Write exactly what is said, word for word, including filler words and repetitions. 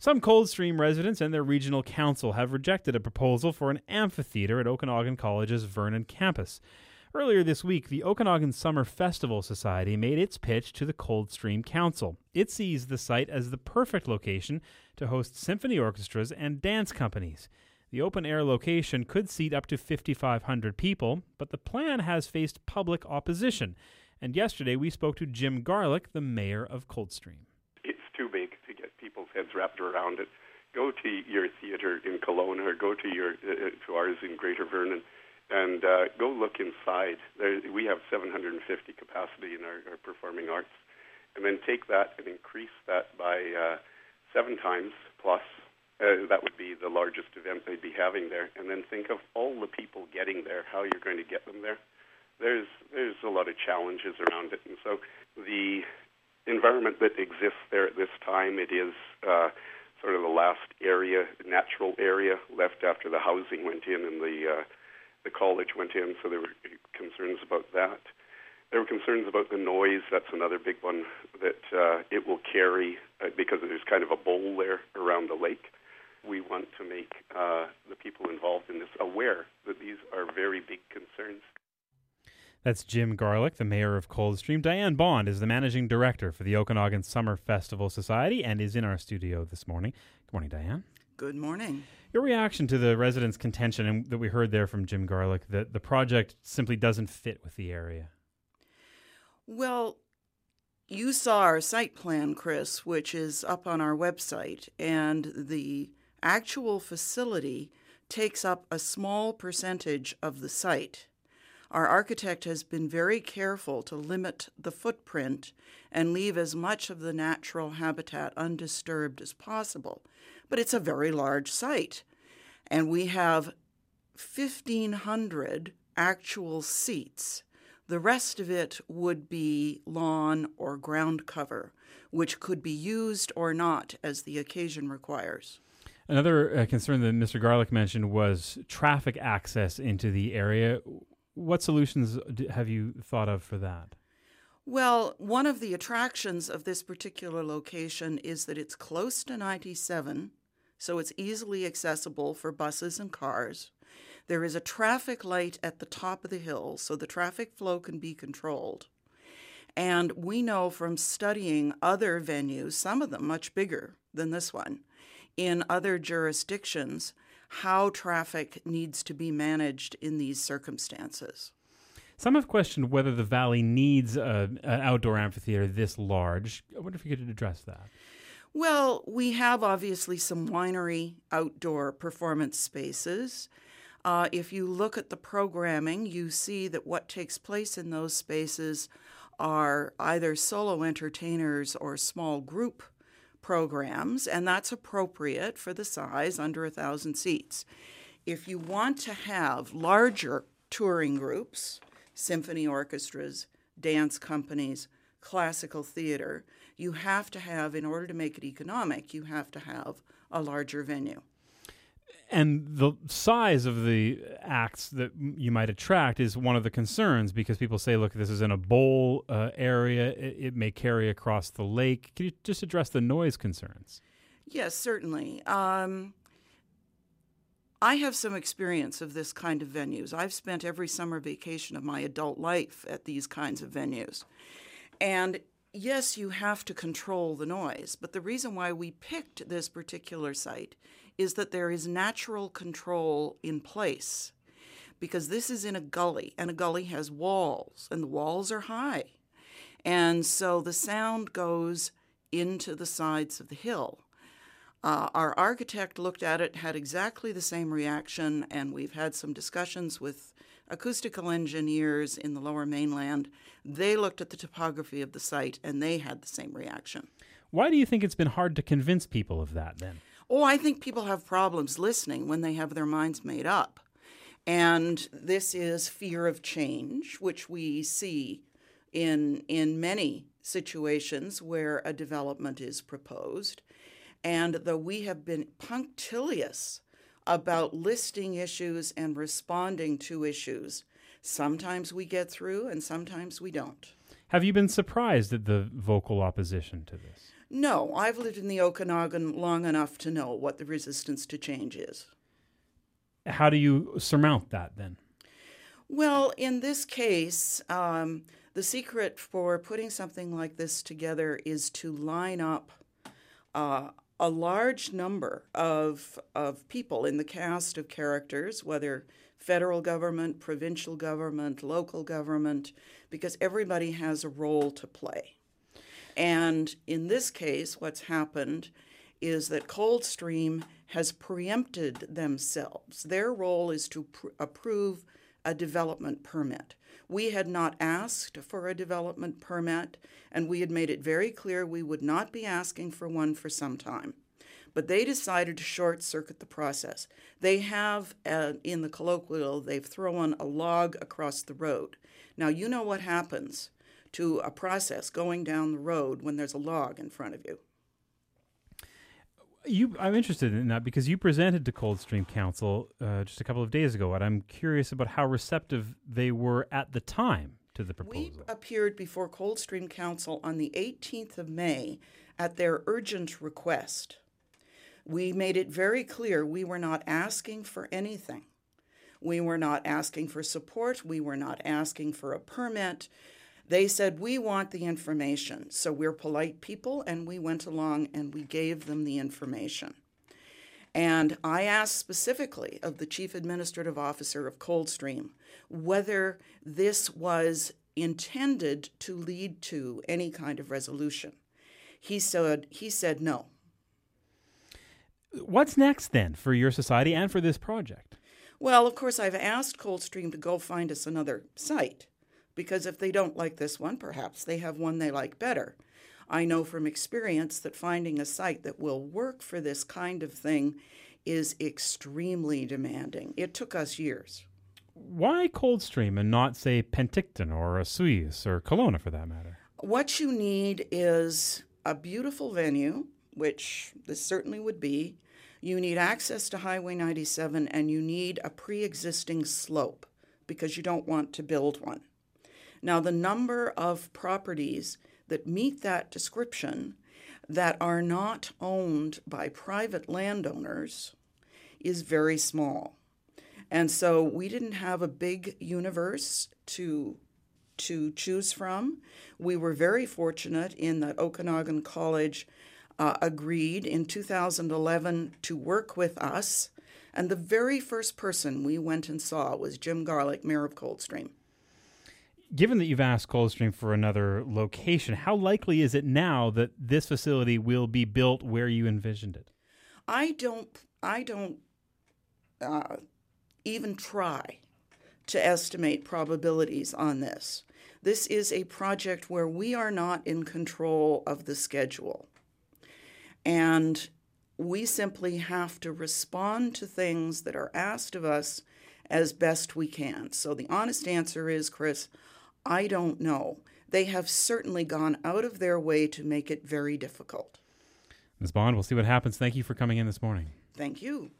Some Coldstream residents and their regional council have rejected a proposal for an amphitheater at Okanagan College's Vernon campus. Earlier this week, the Okanagan Summer Festival Society made its pitch to the Coldstream Council. It sees the site as the perfect location to host symphony orchestras and dance companies. The open-air location could seat up to fifty-five hundred people, but the plan has faced public opposition. And yesterday we spoke to Jim Garlick, the mayor of Coldstream. It's too big to get people's heads wrapped around it. Go to your theater in Kelowna or go to your uh, to ours in Greater Vernon and uh, go look inside. There, we have seven hundred fifty capacity in our, our performing arts. And then take that and increase that by uh, seven times plus. Uh, that would be the largest event they'd be having there. And then think of all the people getting there, how you're going to get them there. There's there's a lot of challenges around it. And so the environment that exists there at this time, it is uh, sort of the last area, natural area left after the housing went in and the, uh, the college went in. So there were concerns about that. There were concerns about the noise. That's another big one that uh, it will carry uh, because there's kind of a bowl there around the lake. We want to make uh, the people involved in this aware that these are very big concerns. That's Jim Garlick, the mayor of Coldstream. Diane Bond is the managing director for the Okanagan Summer Festival Society and is in our studio this morning. Good morning, Diane. Good morning. Your reaction to the residents' contention and that we heard there from Jim Garlick that the project simply doesn't fit with the area. Well, you saw our site plan, Chris, which is up on our website, and the actual facility takes up a small percentage of the site. Our architect has been very careful to limit the footprint and leave as much of the natural habitat undisturbed as possible. But it's a very large site, and we have fifteen hundred actual seats. The rest of it would be lawn or ground cover, which could be used or not as the occasion requires. Another uh, concern that Mister Garlick mentioned was traffic access into the area. What solutions have you thought of for that? Well, one of the attractions of this particular location is that it's close to ninety-seven, so it's easily accessible for buses and cars. There is a traffic light at the top of the hill, so the traffic flow can be controlled. And we know from studying other venues, some of them much bigger than this one, in other jurisdictions, how traffic needs to be managed in these circumstances. Some have questioned whether the valley needs a, an outdoor amphitheater this large. I wonder if you could address that. Well, we have obviously some winery outdoor performance spaces. Uh, if you look at the programming, you see that what takes place in those spaces are either solo entertainers or small group programs, and that's appropriate for the size, under a thousand seats. If you want to have larger touring groups, symphony orchestras, dance companies, classical theater, you have to have, in order to make it economic, you have to have a larger venue. And the size of the acts that you might attract is one of the concerns because people say, look, this is in a bowl uh, area. It, it may carry across the lake. Can you just address the noise concerns? Yes, certainly. Um, I have some experience of this kind of venues. I've spent every summer vacation of my adult life at these kinds of venues. And yes, you have to control the noise, but the reason why we picked this particular site is that there is natural control in place, because this is in a gully, and a gully has walls, and the walls are high. And so the sound goes into the sides of the hill. Uh, our architect looked at it, had exactly the same reaction, and we've had some discussions with acoustical engineers in the Lower Mainland. They looked at the topography of the site, and they had the same reaction. Why do you think it's been hard to convince people of that, then? Oh, I think people have problems listening when they have their minds made up. And this is fear of change, which we see in, in many situations where a development is proposed. And though we have been punctilious about listing issues and responding to issues, sometimes we get through and sometimes we don't. Have you been surprised at the vocal opposition to this? No, I've lived in the Okanagan long enough to know what the resistance to change is. How do you surmount that then? Well, in this case, um, the secret for putting something like this together is to line up uh, a large number of, of people in the cast of characters, whether federal government, provincial government, local government, because everybody has a role to play. And in this case, what's happened is that Coldstream has preempted themselves. Their role is to pr- approve a development permit. We had not asked for a development permit, and we had made it very clear we would not be asking for one for some time. But they decided to short-circuit the process. They have, uh, in the colloquial, they've thrown a log across the road. Now, you know what happens to a process going down the road when there's a log in front of you. You, I'm interested in that because you presented to Coldstream Council uh, just a couple of days ago, and I'm curious about how receptive they were at the time to the proposal. We appeared before Coldstream Council on the eighteenth of May at their urgent request. We made it very clear we were not asking for anything. We were not asking for support. We were not asking for a permit. They said, we want the information. So we're polite people, and we went along and we gave them the information. And I asked specifically of the Chief Administrative Officer of Coldstream whether this was intended to lead to any kind of resolution. He said, he said no. What's next then for your society and for this project? Well, of course, I've asked Coldstream to go find us another site, because if they don't like this one, perhaps they have one they like better. I know from experience that finding a site that will work for this kind of thing is extremely demanding. It took us years. Why Coldstream and not, say, Penticton or Osoyoos or Kelowna for that matter? What you need is a beautiful venue, which this certainly would be. You need access to Highway ninety-seven, and you need a pre-existing slope because you don't want to build one. Now, the number of properties that meet that description that are not owned by private landowners is very small. And so we didn't have a big universe to, to choose from. We were very fortunate in that Okanagan College uh, agreed in two thousand eleven to work with us. And the very first person we went and saw was Jim Garlick, Mayor of Coldstream. Given that you've asked Coldstream for another location, how likely is it now that this facility will be built where you envisioned it? I don't, I don't uh, even try to estimate probabilities on this. This is a project where we are not in control of the schedule. And we simply have to respond to things that are asked of us as best we can. So the honest answer is, Chris, I don't know. They have certainly gone out of their way to make it very difficult. Miz Bond, we'll see what happens. Thank you for coming in this morning. Thank you.